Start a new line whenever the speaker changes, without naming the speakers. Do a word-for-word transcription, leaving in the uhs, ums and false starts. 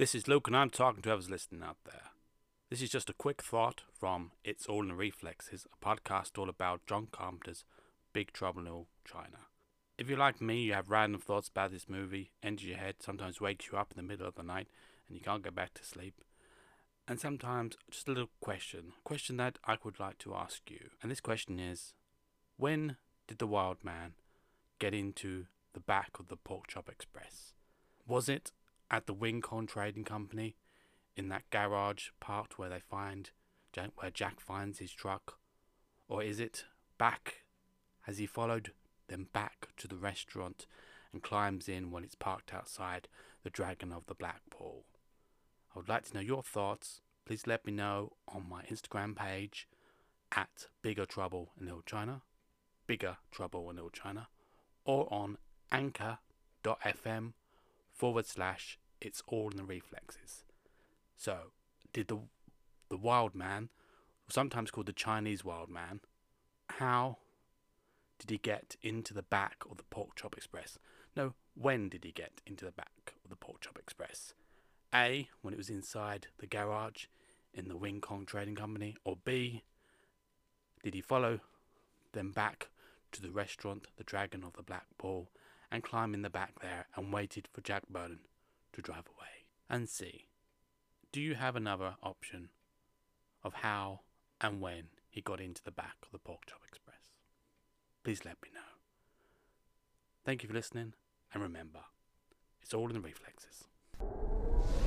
This is Luke, and I'm talking to whoever's listening out there. This is just a quick thought from It's All in the Reflexes, a podcast all about John Carpenter's Big Trouble in Little China. If you're like me, you have random thoughts about this movie, enters your head, sometimes wakes you up in the middle of the night, and you can't go back to sleep. And sometimes just a little question, a question that I would like to ask you. And this question is, when did the wild man get into the back of the Pork Chop Express? Was it at the Wincon Trading Company, in that garage part where they find Jack, where Jack finds his truck? Or is it back, has he followed them back to the restaurant and climbs in when it's parked outside the Dragon of the Black Pool? I would like to know your thoughts. Please let me know on my Instagram page at Bigger Trouble in Little China, Bigger Trouble in Little China, or on anchor.fm forward slash It's All in the Reflexes. So, did the the wild man, sometimes called the Chinese wild man, how did he get into the back of the Pork Chop Express? No, when did he get into the back of the Pork Chop Express? A, when it was inside the garage in the Wincon Trading Company, or B, did he follow them back to the restaurant, the Dragon of the Black Pool, and climb in the back there and waited for Jack Burton to drive away? And C, do you have another option of how and when he got into the back of the Pork Chop Express? Please let me know. Thank you for listening, and remember, it's all in the reflexes.